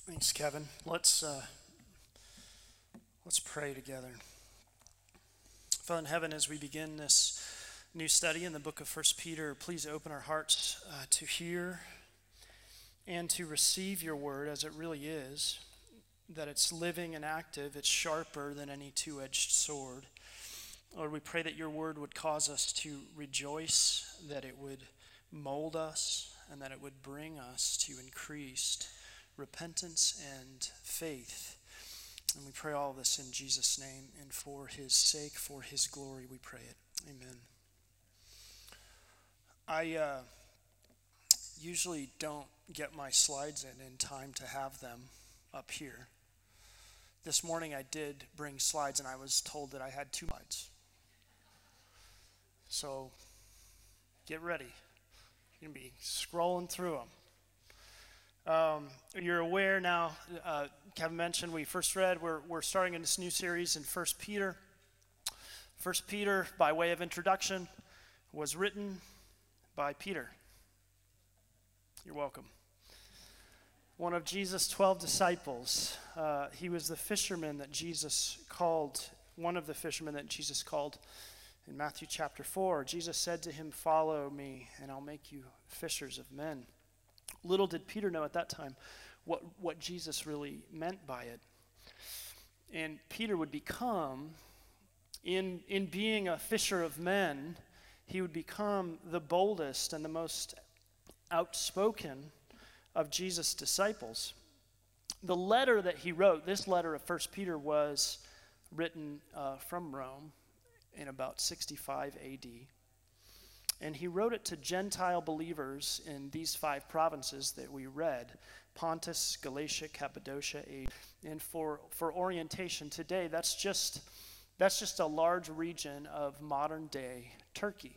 Thanks, Kevin. Let's pray together. Father in heaven, as we begin this new study in the book of First Peter, please open our hearts to hear and to receive your word as it really is, that it's living and active, it's sharper than any two-edged sword. Lord, we pray that your word would cause us to rejoice, that it would mold us, and that it would bring us to increased repentance and faith. And we pray all of this in Jesus' name, and for his sake, for his glory, we pray it. Amen. I usually don't get my slides in time to have them up here. This morning I did bring slides, and I was told that I had 2 slides. So get ready. You're going to be scrolling through them. You're aware now, Kevin mentioned we first read, we're starting in this new series in 1 Peter. 1 Peter, by way of introduction, was written by Peter. You're welcome. One of Jesus' 12 disciples. He was the fisherman that Jesus called, one of the fishermen that Jesus called in Matthew chapter 4. Jesus said to him, "Follow me, and I'll make you fishers of men." Little did Peter know at that time what Jesus really meant by it. And Peter would become, in being a fisher of men, he would become the boldest and the most outspoken of Jesus' disciples. The letter that he wrote, this letter of 1 Peter, was written from Rome in about 65 AD. And he wrote it to Gentile believers in these 5 provinces that we read: Pontus, Galatia, Cappadocia, Asia. And for orientation today, that's just a large region of modern day Turkey.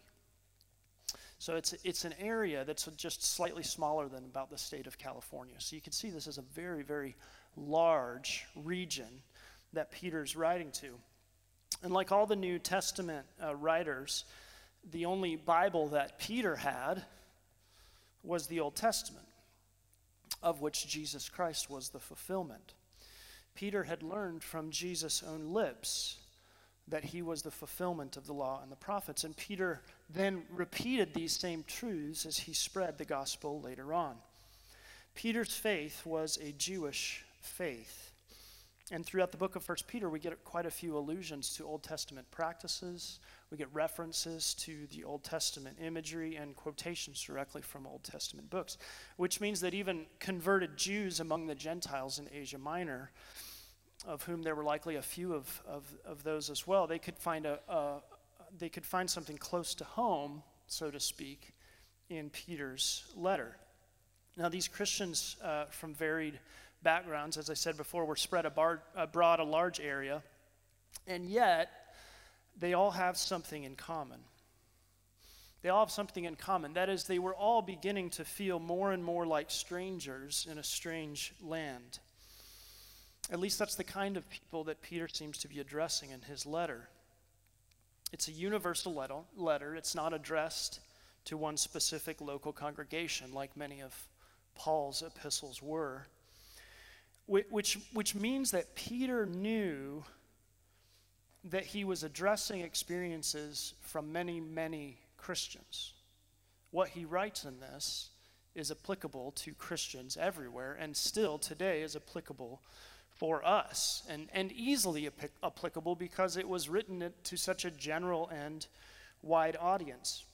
So it's an area that's just slightly smaller than about the state of California. So you can see this is a very, very large region that Peter's writing to. And like all the New Testament writers, the only Bible that Peter had was the Old Testament, of which Jesus Christ was the fulfillment. Peter had learned from Jesus' own lips that he was the fulfillment of the law and the prophets, and Peter then repeated these same truths as he spread the gospel later on. Peter's faith was a Jewish faith, and throughout the book of 1 Peter, we get quite a few allusions to Old Testament practices. We get references to the Old Testament imagery and quotations directly from Old Testament books, which means that even converted Jews among the Gentiles in Asia Minor, of whom there were likely a few of those as well, they could find something close to home, so to speak, in Peter's letter. Now, these Christians from varied backgrounds, as I said before, were spread abroad a large area, and yet they all have something in common. They all have something in common. That is, they were all beginning to feel more and more like strangers in a strange land. At least that's the kind of people that Peter seems to be addressing in his letter. It's a universal letter. It's not addressed to one specific local congregation like many of Paul's epistles were. Which means that Peter knew that he was addressing experiences from many, many Christians. What he writes in this is applicable to Christians everywhere, and still today is applicable for us, and easily applicable because it was written to such a general and wide audience.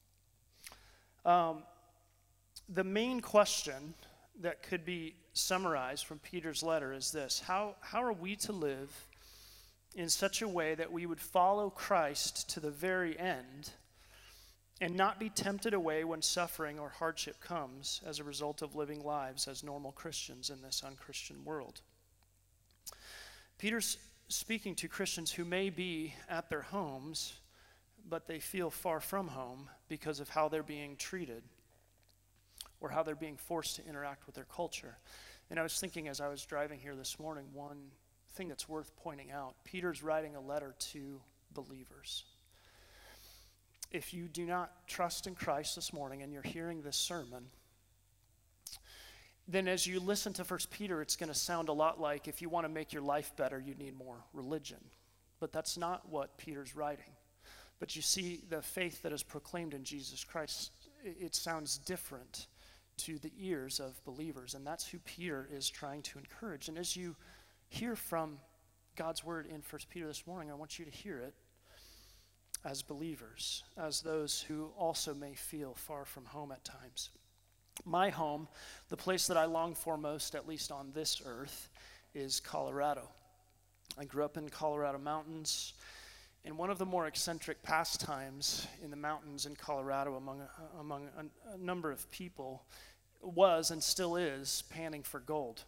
The main question that could be summarized from Peter's letter is this: how are we to live in such a way that we would follow Christ to the very end and not be tempted away when suffering or hardship comes as a result of living lives as normal Christians in this unchristian world? Peter's speaking to Christians who may be at their homes, but they feel far from home because of how they're being treated or how they're being forced to interact with their culture. And I was thinking as I was driving here this morning, one thing that's worth pointing out: Peter's writing a letter to believers. If you do not trust in Christ this morning and you're hearing this sermon, then as you listen to 1 Peter, it's going to sound a lot like if you want to make your life better, you need more religion. But that's not what Peter's writing. But you see, the faith that is proclaimed in Jesus Christ, it sounds different to the ears of believers. And that's who Peter is trying to encourage. And as you hear from God's word in 1 Peter this morning, I want you to hear it as believers, as those who also may feel far from home at times. My home, the place that I long for most, at least on this earth, is Colorado. I grew up in Colorado mountains, and one of the more eccentric pastimes in the mountains in Colorado among a number of people was and still is panning for gold.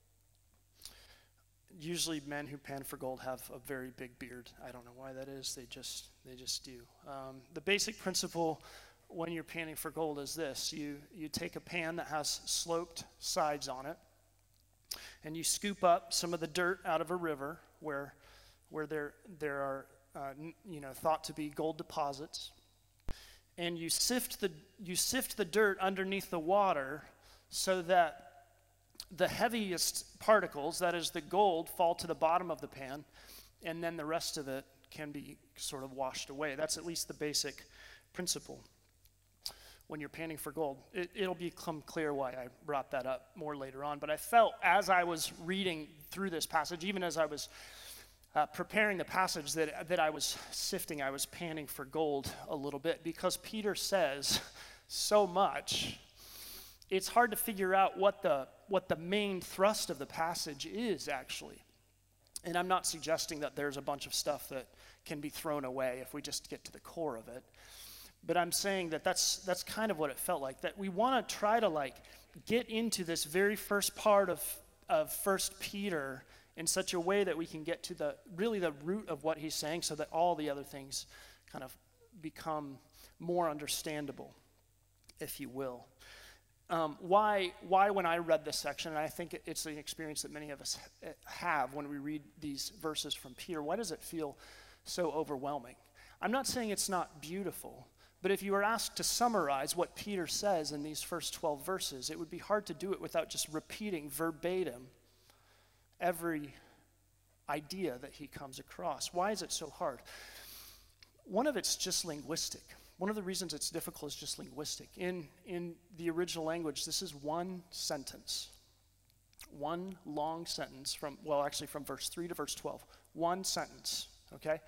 Usually men who pan for gold have a very big beard. I don't know why that is. They just do. The basic principle when you're panning for gold is this. You take a pan that has sloped sides on it, and you scoop up some of the dirt out of a river where there are thought to be gold deposits, and you sift the dirt underneath the water so that the heaviest particles, that is the gold, fall to the bottom of the pan, and then the rest of it can be sort of washed away. That's at least the basic principle when you're panning for gold. It'll become clear why I brought that up more later on, but I felt as I was reading through this passage, even as I was preparing the passage that I was sifting, I was panning for gold a little bit, because Peter says so much. It's hard to figure out what the main thrust of the passage is, actually. And I'm not suggesting that there's a bunch of stuff that can be thrown away if we just get to the core of it. But I'm saying that's kind of what it felt like, that we want to try to get into this very first part of 1 Peter in such a way that we can get to the root of what he's saying, so that all the other things kind of become more understandable, if you will. Why when I read this section, and I think it's an experience that many of us have when we read these verses from Peter, why does it feel so overwhelming? I'm not saying it's not beautiful, but if you were asked to summarize what Peter says in these first 12 verses, it would be hard to do it without just repeating verbatim every idea that he comes across. Why is it so hard? One of it's just linguistic. One of the reasons it's difficult is just linguistic. In the original language, this is one sentence. One long sentence from verse 3 to verse 12. One sentence, okay?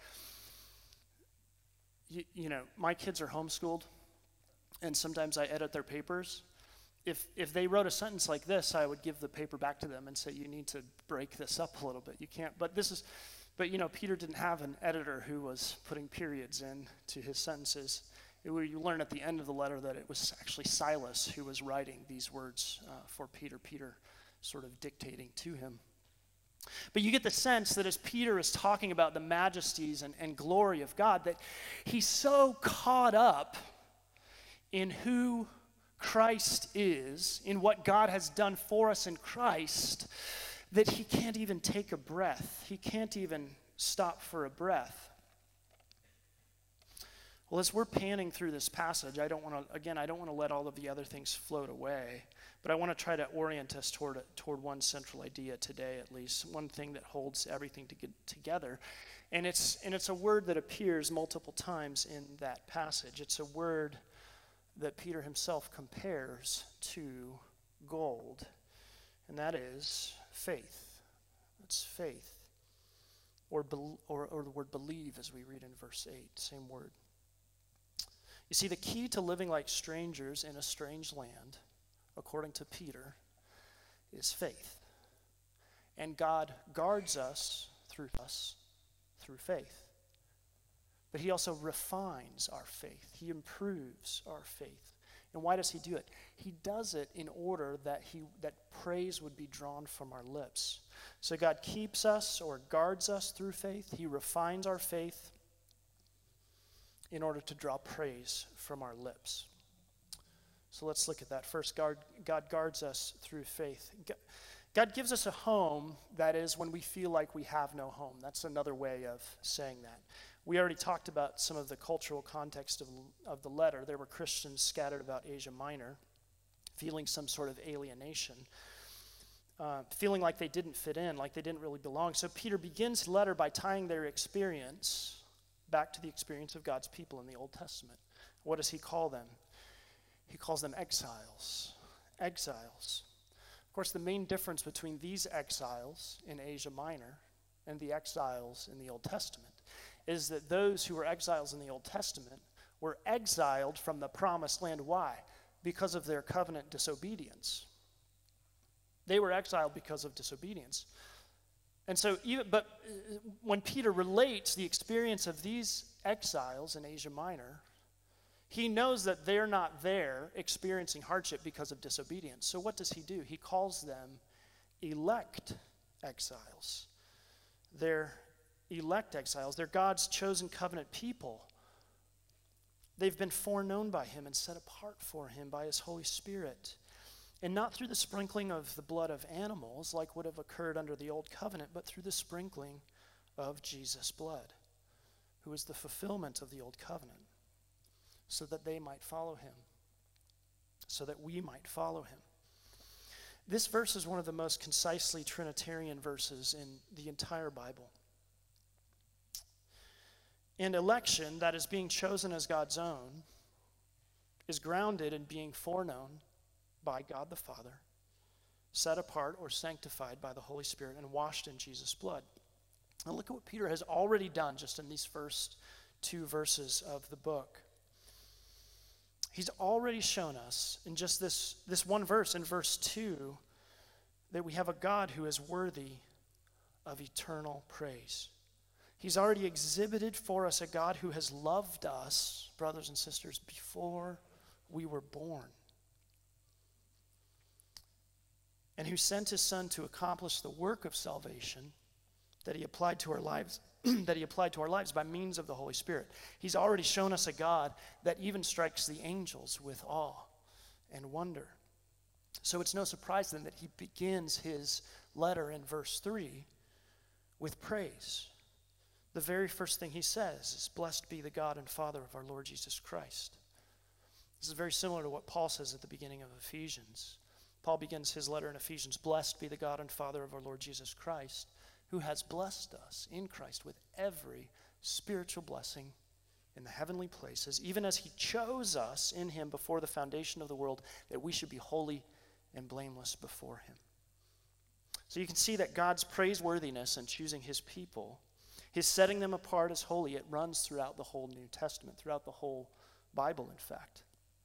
You know, my kids are homeschooled, and sometimes I edit their papers. If they wrote a sentence like this, I would give the paper back to them and say, you need to break this up a little bit. You can't, but Peter didn't have an editor who was putting periods into his sentences. You learn at the end of the letter that it was actually Silas who was writing these words for Peter. Peter sort of dictating to him. But you get the sense that as Peter is talking about the majesties and glory of God, that he's so caught up in who Christ is, in what God has done for us in Christ, that he can't even take a breath. He can't even stop for a breath. Well, as we're panning through this passage, I don't want to let all of the other things float away, but I want to try to orient us toward one central idea today, at least, one thing that holds everything together. And it's a word that appears multiple times in that passage. It's a word that Peter himself compares to gold, and that is faith. It's faith, or the word believe, as we read in verse 8, same word. You see, the key to living like strangers in a strange land, according to Peter, is faith. And God guards us through faith. But he also refines our faith. He improves our faith. And why does he do it? He does it in order that praise would be drawn from our lips. So God keeps us or guards us through faith. He refines our faith in order to draw praise from our lips. So let's look at that. First, God guards us through faith. God gives us a home, that is, when we feel like we have no home. That's another way of saying that. We already talked about some of the cultural context of the letter. There were Christians scattered about Asia Minor, feeling some sort of alienation. feeling like they didn't fit in, like they didn't really belong. So Peter begins his letter by tying their experience back to the experience of God's people in the Old Testament. What does he call them? He calls them exiles. Exiles. Of course, the main difference between these exiles in Asia Minor and the exiles in the Old Testament is that those who were exiles in the Old Testament were exiled from the promised land. Why? Because of their covenant disobedience. They were exiled because of disobedience. And so, when Peter relates the experience of these exiles in Asia Minor, he knows that they're not there experiencing hardship because of disobedience. So what does he do? He calls them elect exiles. They're elect exiles. They're God's chosen covenant people. They've been foreknown by him and set apart for him by his Holy Spirit. And not through the sprinkling of the blood of animals like would have occurred under the old covenant, but through the sprinkling of Jesus' blood, who is the fulfillment of the old covenant, so that they might follow him, so that we might follow him. This verse is one of the most concisely Trinitarian verses in the entire Bible. And election, that is being chosen as God's own, is grounded in being foreknown by God the Father, set apart or sanctified by the Holy Spirit, and washed in Jesus' blood. Now look at what Peter has already done just in these first 2 verses of the book. He's already shown us in just this one verse, in verse 2, that we have a God who is worthy of eternal praise. He's already exhibited for us a God who has loved us, brothers and sisters, before we were born, and who sent his Son to accomplish the work of salvation that he applied to our lives by means of the Holy Spirit. He's already shown us a God that even strikes the angels with awe and wonder. So it's no surprise then that he begins his letter in verse 3 with praise. The very first thing he says is, "Blessed be the God and Father of our Lord Jesus Christ." This is very similar to what Paul says at the beginning of Ephesians. Paul begins his letter in Ephesians, "Blessed be the God and Father of our Lord Jesus Christ, who has blessed us in Christ with every spiritual blessing in the heavenly places, even as he chose us in him before the foundation of the world, that we should be holy and blameless before him." So you can see that God's praiseworthiness in choosing his people, his setting them apart as holy, it runs throughout the whole New Testament, throughout the whole Bible, in fact.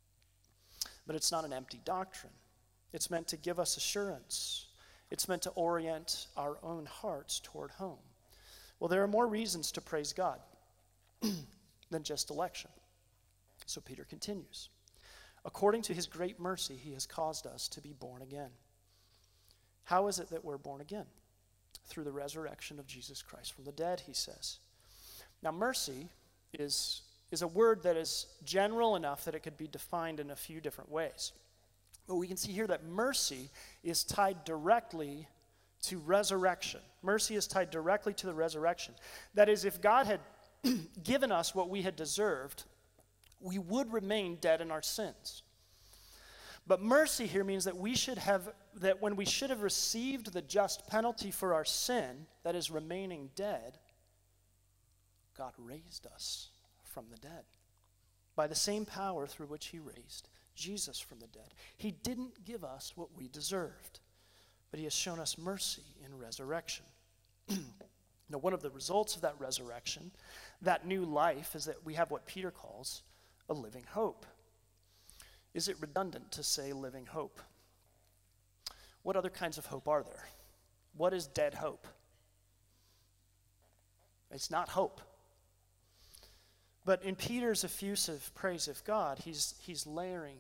But it's not an empty doctrine. It's meant to give us assurance. It's meant to orient our own hearts toward home. Well, there are more reasons to praise God than just election. So Peter continues. According to his great mercy, he has caused us to be born again. How is it that we're born again? Through the resurrection of Jesus Christ from the dead, he says. Now, mercy is a word that is general enough that it could be defined in a few different ways. But we can see here that mercy is tied directly to resurrection. Mercy is tied directly to the resurrection. That is, if God had given us what we had deserved, we would remain dead in our sins. But mercy here means that when we should have received the just penalty for our sin, that is remaining dead, God raised us from the dead by the same power through which he raised Jesus from the dead. He didn't give us what we deserved, but he has shown us mercy in resurrection. Now, one of the results of that resurrection, that new life, is that we have what Peter calls a living hope. Is it redundant to say living hope? What other kinds of hope are there? What is dead hope? It's not hope. But in Peter's effusive praise of God, he's layering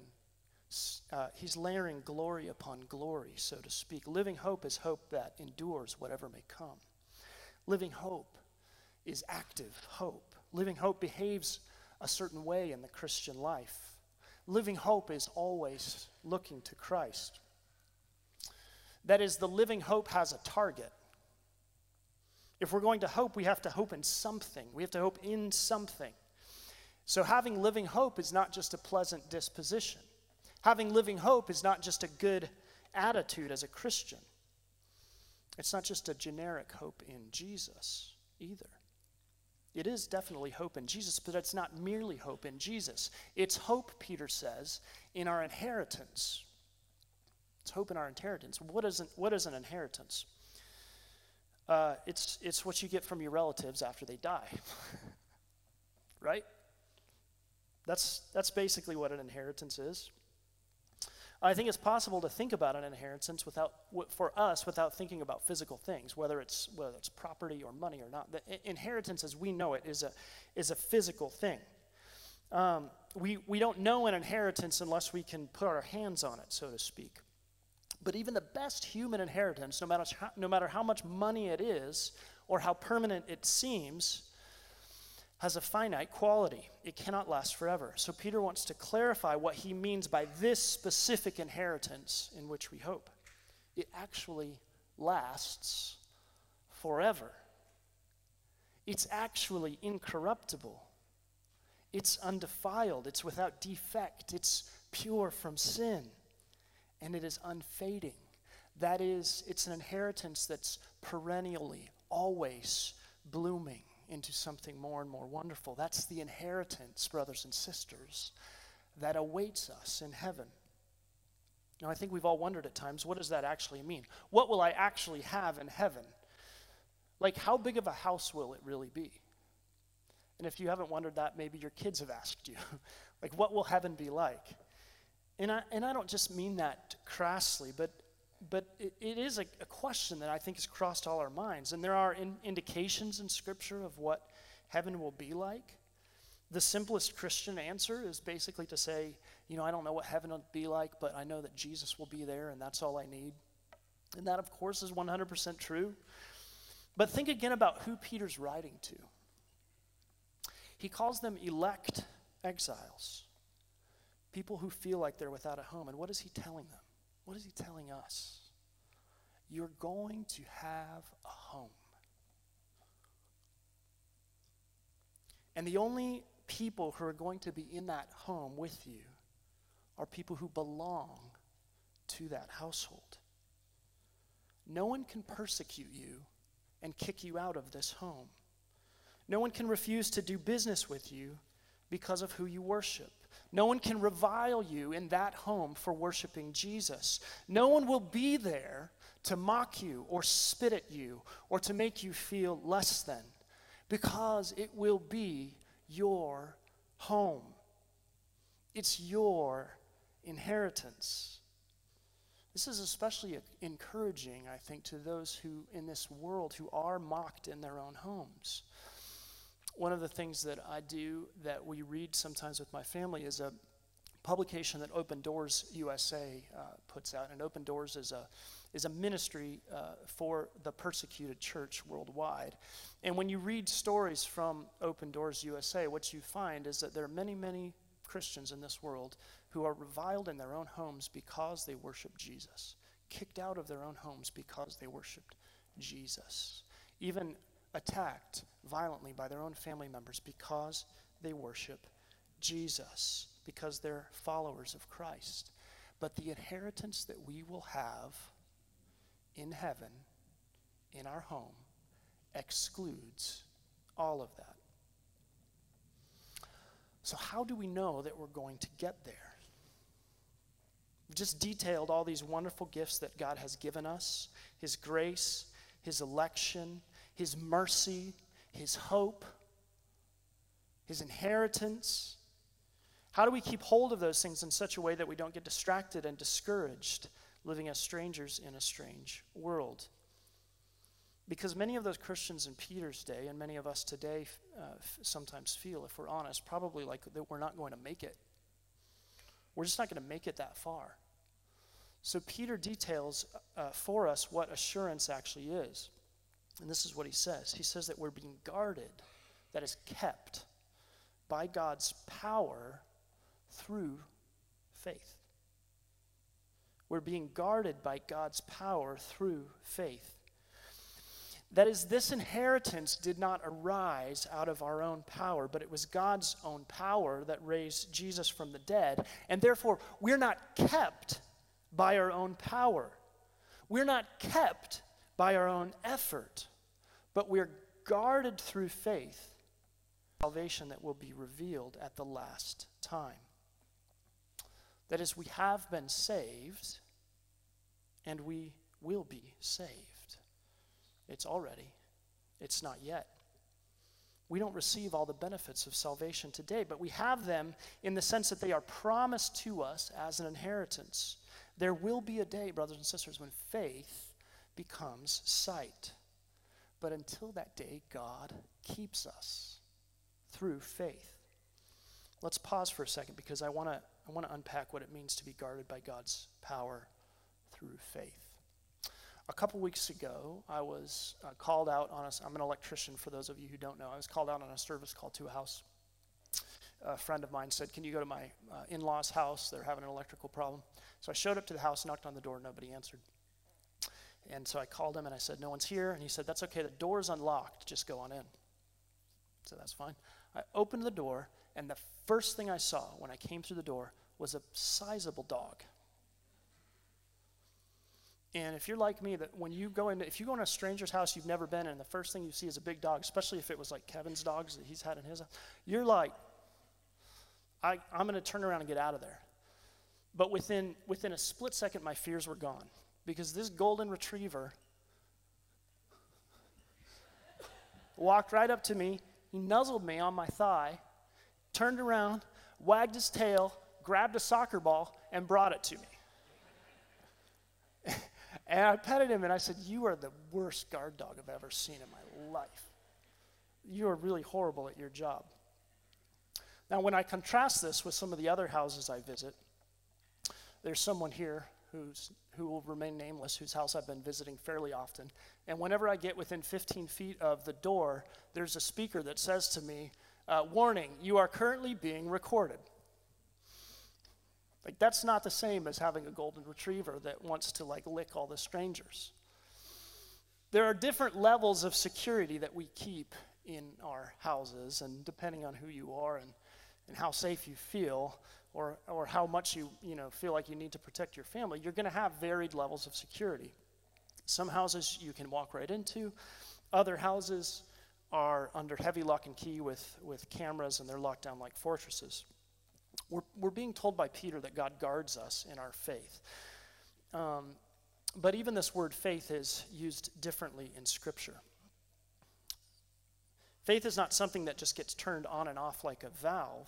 glory upon glory, so to speak. Living hope is hope that endures whatever may come. Living hope is active hope. Living hope behaves a certain way in the Christian life. Living hope is always looking to Christ. That is, the living hope has a target. If we're going to hope, we have to hope in something. We have to hope in something. So having living hope is not just a pleasant disposition. Having living hope is not just a good attitude as a Christian. It's not just a generic hope in Jesus either. It is definitely hope in Jesus, but it's not merely hope in Jesus. It's hope, Peter says, in our inheritance. It's hope in our inheritance. What is an inheritance? It's what you get from your relatives after they die, right? That's basically what an inheritance is. I think it's possible to think about an inheritance without thinking about physical things, whether it's property or money or not. The inheritance, as we know it, is a physical thing. We don't know an inheritance unless we can put our hands on it, so to speak. But even the best human inheritance, no matter how much money it is or how permanent it seems, has a finite quality. It cannot last forever. So Peter wants to clarify what he means by this specific inheritance in which we hope. It actually lasts forever. It's actually incorruptible. It's undefiled. It's without defect. It's pure from sin. And it is unfading. That is, it's an inheritance that's perennially, always blooming into something more and more wonderful. That's the inheritance, brothers and sisters, that awaits us in heaven. Now, I think we've all wondered at times, what does that actually mean? What will I actually have in heaven? Like, how big of a house will it really be? And if you haven't wondered that, maybe your kids have asked you. Like, what will heaven be like? And I don't just mean that crassly, but it is a question that I think has crossed all our minds. And there are indications in Scripture of what heaven will be like. The simplest Christian answer is basically to say, I don't know what heaven will be like, but I know that Jesus will be there, and that's all I need. And that, of course, is 100% true. But think again about who Peter's writing to. He calls them elect exiles. People who feel like they're without a home. And what is he telling them? What is he telling us? You're going to have a home. And the only people who are going to be in that home with you are people who belong to that household. No one can persecute you and kick you out of this home. No one can refuse to do business with you because of who you worship. No one can revile you in that home for worshiping Jesus. No one will be there to mock you or spit at you or to make you feel less than, because it will be your home. It's your inheritance. This is especially encouraging, I think, to those who in this world who are mocked in their own homes. One of the things that I do that we read sometimes with my family is a publication that Open Doors USA puts out. And Open Doors is a ministry for the persecuted church worldwide. And when you read stories from Open Doors USA, what you find is that there are many, many Christians in this world who are reviled in their own homes because they worship Jesus, kicked out of their own homes because they worshiped Jesus, even attacked violently by their own family members because they worship Jesus, because they're followers of Christ. But the inheritance that we will have in heaven, in our home, excludes all of that. So how do we know that we're going to get there? We've just detailed all these wonderful gifts that God has given us: His grace, His election, His mercy, His hope, His inheritance. How do we keep hold of those things in such a way that we don't get distracted and discouraged living as strangers in a strange world? Because many of those Christians in Peter's day, and many of us today sometimes feel, if we're honest, probably like that we're not going to make it. We're just not going to make it that far. So Peter details for us what assurance actually is. And this is what he says. He says that we're being guarded, that is kept by God's power through faith. We're being guarded by God's power through faith. That is, this inheritance did not arise out of our own power, but it was God's own power that raised Jesus from the dead. And therefore, we're not kept by our own power. We're not kept by our own effort, but we're guarded through faith, salvation that will be revealed at the last time. That is, we have been saved, and we will be saved. It's already. It's not yet. We don't receive all the benefits of salvation today, but we have them in the sense that they are promised to us as an inheritance. There will be a day, brothers and sisters, when faith becomes sight. But until that day, God keeps us through faith. Let's pause for a second because I want to unpack what it means to be guarded by God's power through faith. A couple weeks ago, I was called out on I'm an electrician for those of you who don't know. I was called out on a service call to a house. A friend of mine said, can you go to my in-laws' house? They're having an electrical problem. So I showed up to the house, knocked on the door, nobody answered. And so I called him and I said, no one's here. And he said, that's okay, the door's unlocked, just go on in. So that's fine. I opened the door, and the first thing I saw when I came through the door was a sizable dog. And if you're like me, that when you go into, if you go in a stranger's house you've never been in, the first thing you see is a big dog, especially if it was like Kevin's dogs that he's had in his house, you're like, I'm going to turn around and get out of there. But within a split second, my fears were gone because this golden retriever walked right up to me, he nuzzled me on my thigh, turned around, wagged his tail, grabbed a soccer ball, and brought it to me. And I petted him and I said, you are the worst guard dog I've ever seen in my life. You are really horrible at your job. Now, when I contrast this with some of the other houses I visit, there's someone here who will remain nameless, whose house I've been visiting fairly often. And whenever I get within 15 feet of the door, there's a speaker that says to me, warning, you are currently being recorded. Like, that's not the same as having a golden retriever that wants to lick all the strangers. There are different levels of security that we keep in our houses, and depending on who you are and how safe you feel, or how much you feel like you need to protect your family, you're going to have varied levels of security. Some houses you can walk right into. Other houses are under heavy lock and key with cameras, and they're locked down like fortresses. We're being told by Peter that God guards us in our faith. But even this word faith is used differently in Scripture. Faith is not something that just gets turned on and off like a valve.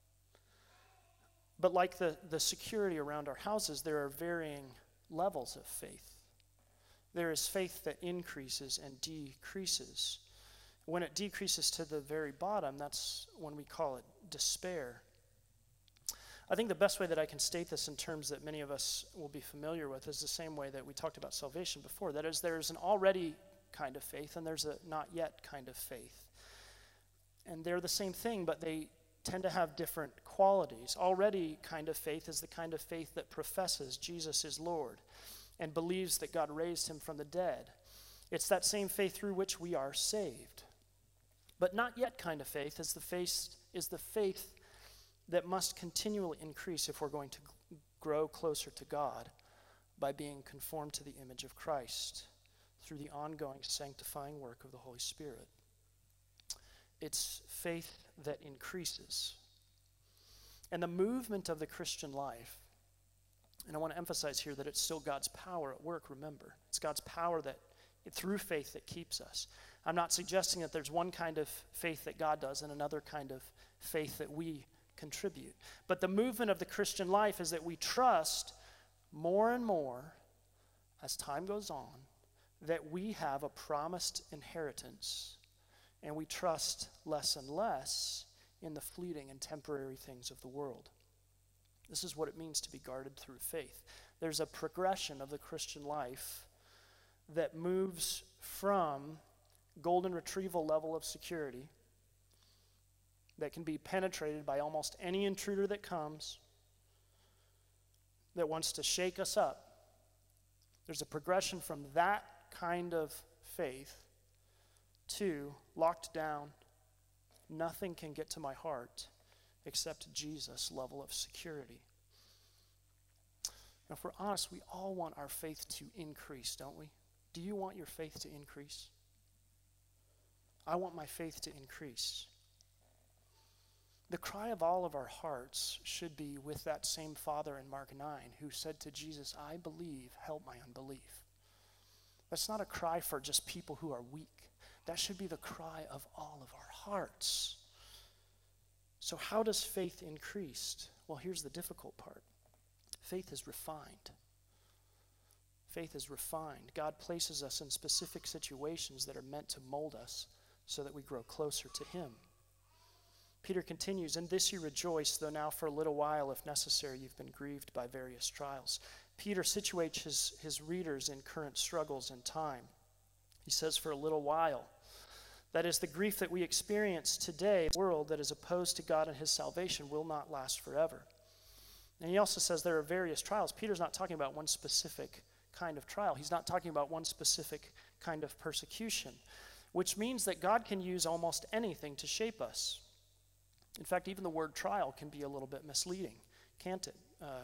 But like the security around our houses, there are varying levels of faith. There is faith that increases and decreases. When it decreases to the very bottom, that's when we call it despair. I think the best way that I can state this in terms that many of us will be familiar with is the same way that we talked about salvation before. That is, there's an already kind of faith and there's a not yet kind of faith. And they're the same thing, but they tend to have different qualities. Already kind of faith is the kind of faith that professes Jesus is Lord and believes that God raised him from the dead. It's that same faith through which we are saved. But not yet kind of faith is the faith that must continually increase if we're going to grow closer to God by being conformed to the image of Christ through the ongoing sanctifying work of the Holy Spirit. It's faith that increases. And the movement of the Christian life, and I want to emphasize here that it's still God's power at work, remember. It's God's power through faith that keeps us. I'm not suggesting that there's one kind of faith that God does and another kind of faith that we contribute. But the movement of the Christian life is that we trust more and more as time goes on that we have a promised inheritance, and we trust less and less in the fleeting and temporary things of the world. This is what it means to be guarded through faith. There's a progression of the Christian life that moves from golden retrieval level of security that can be penetrated by almost any intruder that comes that wants to shake us up. There's a progression from that kind of faith to locked down, nothing can get to my heart except Jesus level of security. Now, if we're honest, we all want our faith to increase, don't we? Do you want your faith to increase? I want my faith to increase. The cry of all of our hearts should be with that same Father in Mark 9 who said to Jesus, I believe, help my unbelief. That's not a cry for just people who are weak. That should be the cry of all of our hearts. So how does faith increase? Well, here's the difficult part. Faith is refined. Faith is refined. God places us in specific situations that are meant to mold us so that we grow closer to him. Peter continues, in this you rejoice, though now for a little while, if necessary, you've been grieved by various trials. Peter situates his readers in current struggles in time. He says, for a little while. That is, the grief that we experience today, the world that is opposed to God and his salvation will not last forever. And he also says there are various trials. Peter's not talking about one specific kind of trial. He's not talking about one specific kind of persecution, which means that God can use almost anything to shape us. In fact, even the word trial can be a little bit misleading, can't it?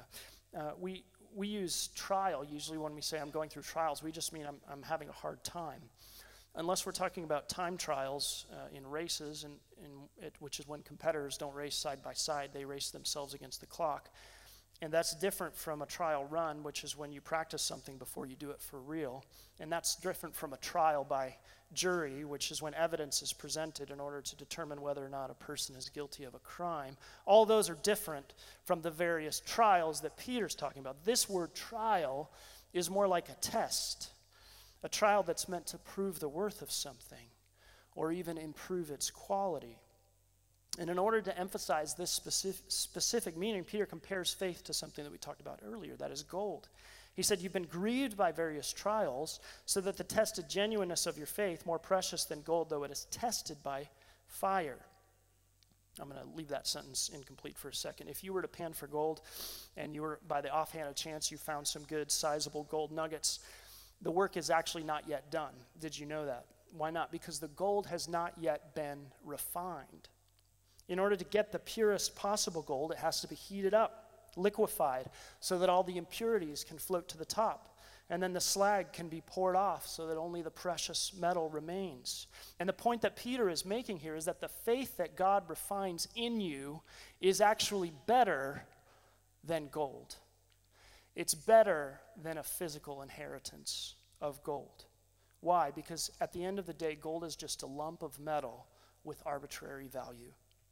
We use trial usually when we say I'm going through trials. We just mean I'm having a hard time. Unless we're talking about time trials in races, which is when competitors don't race side by side, they race themselves against the clock. And that's different from a trial run, which is when you practice something before you do it for real. And that's different from a trial by jury, which is when evidence is presented in order to determine whether or not a person is guilty of a crime. All those are different from the various trials that Peter's talking about. This word trial is more like a test, a trial that's meant to prove the worth of something or even improve its quality. And in order to emphasize this specific meaning, Peter compares faith to something that we talked about earlier, that is gold. He said, you've been grieved by various trials, so that the tested genuineness of your faith, more precious than gold, though it is tested by fire. I'm going to leave that sentence incomplete for a second. If you were to pan for gold, and you were, by the offhand chance, you found some good, sizable gold nuggets, the work is actually not yet done. Did you know that? Why not? Because the gold has not yet been refined. In order to get the purest possible gold, it has to be heated up, liquefied, so that all the impurities can float to the top. And then the slag can be poured off so that only the precious metal remains. And the point that Peter is making here is that the faith that God refines in you is actually better than gold. It's better than a physical inheritance of gold. Why? Because at the end of the day, gold is just a lump of metal with arbitrary value.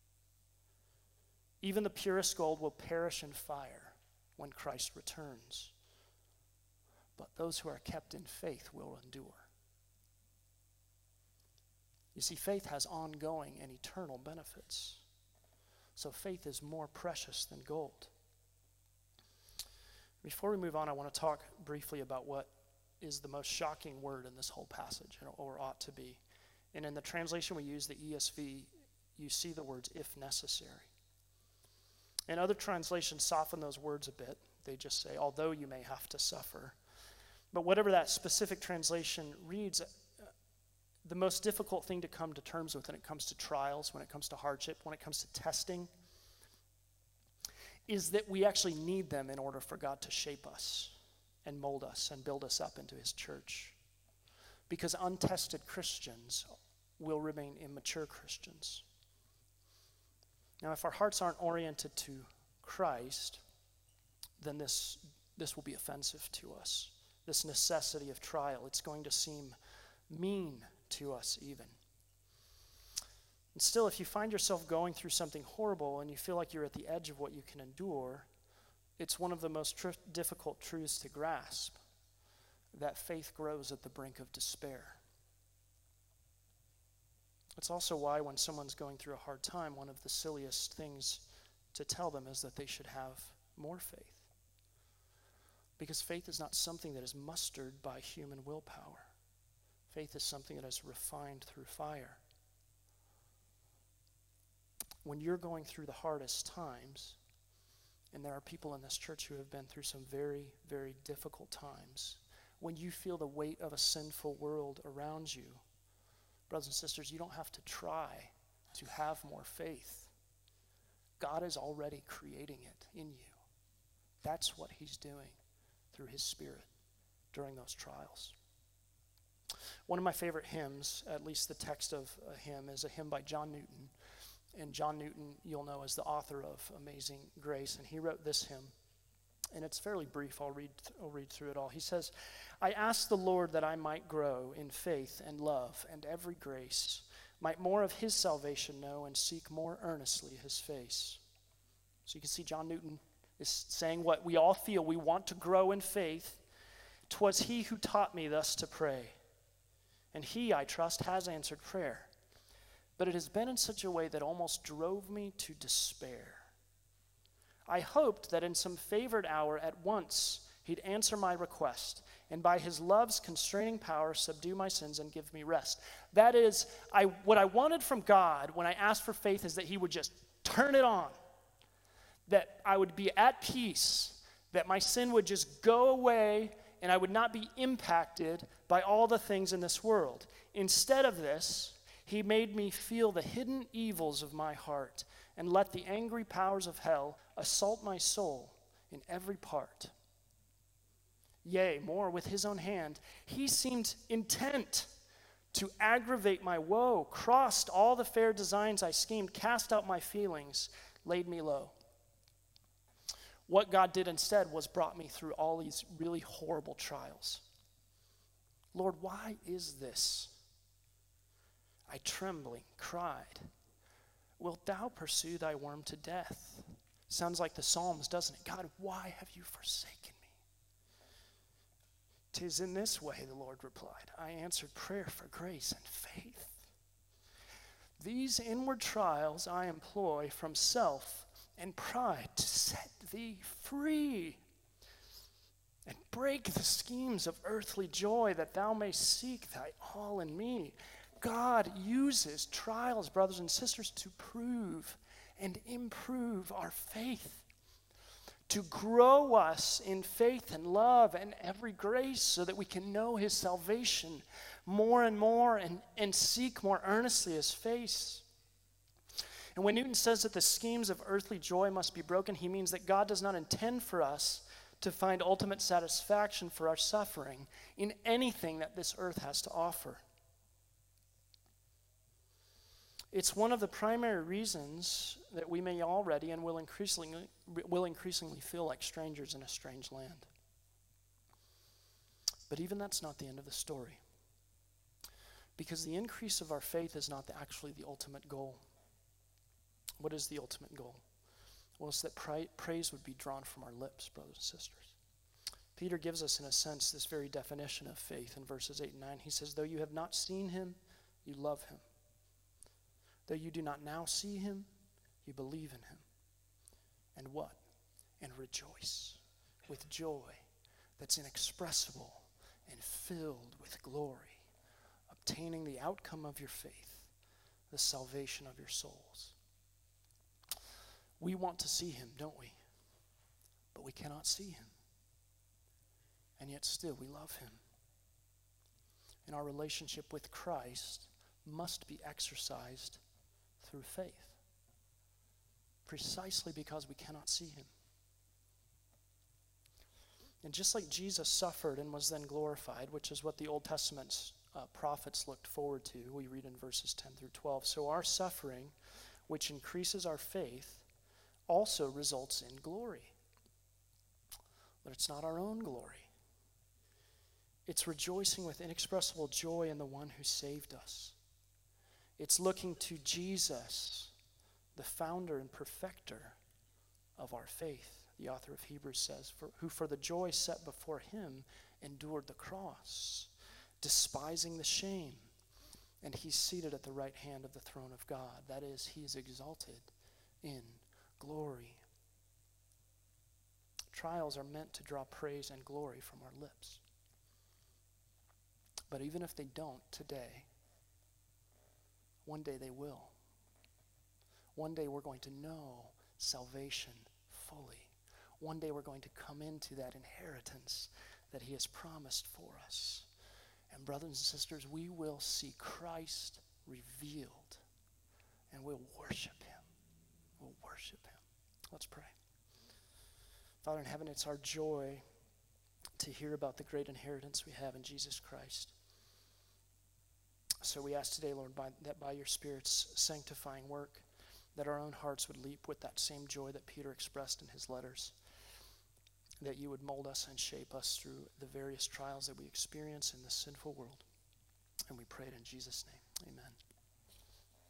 Even the purest gold will perish in fire when Christ returns. But those who are kept in faith will endure. You see, faith has ongoing and eternal benefits. So faith is more precious than gold. Before we move on, I want to talk briefly about what is the most shocking word in this whole passage, or ought to be. And in the translation we use, the ESV, you see the words, if necessary. And other translations soften those words a bit. They just say, although you may have to suffer. But whatever that specific translation reads, the most difficult thing to come to terms with when it comes to trials, when it comes to hardship, when it comes to testing, is that we actually need them in order for God to shape us and mold us and build us up into his church. Because untested Christians will remain immature Christians. Now, if our hearts aren't oriented to Christ, then this will be offensive to us. This necessity of trial, it's going to seem mean to us even. And still, if you find yourself going through something horrible and you feel like you're at the edge of what you can endure, it's one of the most difficult truths to grasp, that faith grows at the brink of despair. It's also why when someone's going through a hard time, one of the silliest things to tell them is that they should have more faith. Because faith is not something that is mustered by human willpower. Faith is something that is refined through fire. When you're going through the hardest times, and there are people in this church who have been through some very, very difficult times, when you feel the weight of a sinful world around you, brothers and sisters, you don't have to try to have more faith. God is already creating it in you. That's what he's doing through his Spirit during those trials. One of my favorite hymns, at least the text of a hymn, is a hymn by John Newton. And John Newton, you'll know, is the author of Amazing Grace. And he wrote this hymn. And it's fairly brief. I'll read through it all. He says, I ask the Lord that I might grow in faith and love and every grace, might more of his salvation know and seek more earnestly his face. So you can see John Newton is saying what we all feel. We want to grow in faith. 'Twas he who taught me thus to pray. And he, I trust, has answered prayer. But it has been in such a way that almost drove me to despair. I hoped that in some favored hour at once he'd answer my request, and by his love's constraining power subdue my sins and give me rest. That is, what I wanted from God when I asked for faith is that he would just turn it on, that I would be at peace, that my sin would just go away, and I would not be impacted by all the things in this world. Instead of this, he made me feel the hidden evils of my heart and let the angry powers of hell assault my soul in every part. Yea, more, with his own hand, he seemed intent to aggravate my woe, crossed all the fair designs I schemed, cast out my feelings, laid me low. What God did instead was brought me through all these really horrible trials. Lord, why is this? I trembling cried, wilt thou pursue thy worm to death? Sounds like the Psalms, doesn't it? God, why have you forsaken me? 'Tis in this way, the Lord replied, I answered prayer for grace and faith. These inward trials I employ from self and pride to set thee free and break the schemes of earthly joy that thou mayst seek thy all in me. God uses trials, brothers and sisters, to prove and improve our faith, to grow us in faith and love and every grace so that we can know his salvation more and more and seek more earnestly his face. And when Newton says that the schemes of earthly joy must be broken, he means that God does not intend for us to find ultimate satisfaction for our suffering in anything that this earth has to offer. It's one of the primary reasons that we may already and will increasingly feel like strangers in a strange land. But even that's not the end of the story. Because the increase of our faith is not actually the ultimate goal. What is the ultimate goal? Well, it's that praise would be drawn from our lips, brothers and sisters. Peter gives us, in a sense, this very definition of faith in verses 8 and 9. He says, though you have not seen him, you love him. Though you do not now see him, you believe in him. And what? And rejoice with joy that's inexpressible and filled with glory, obtaining the outcome of your faith, the salvation of your souls. We want to see him, don't we? But we cannot see him. And yet still we love him. And our relationship with Christ must be exercised through faith, precisely because we cannot see him. And just like Jesus suffered and was then glorified, which is what the Old Testament's prophets looked forward to, we read in verses 10 through 12, so our suffering, which increases our faith, also results in glory. But it's not our own glory. It's rejoicing with inexpressible joy in the one who saved us. It's looking to Jesus, the founder and perfecter of our faith, the author of Hebrews says, who for the joy set before him endured the cross, despising the shame, and he's seated at the right hand of the throne of God. That is, he is exalted in glory. Trials are meant to draw praise and glory from our lips. But even if they don't today, one day they will. One day we're going to know salvation fully. One day we're going to come into that inheritance that he has promised for us. And brothers and sisters, we will see Christ revealed, and we'll worship him. We'll worship him. Let's pray. Father in heaven, it's our joy to hear about the great inheritance we have in Jesus Christ. so we ask today, Lord, that by your Spirit's sanctifying work, that our own hearts would leap with that same joy that Peter expressed in his letters, that you would mold us and shape us through the various trials that we experience in this sinful world. And we pray it in Jesus' name. Amen.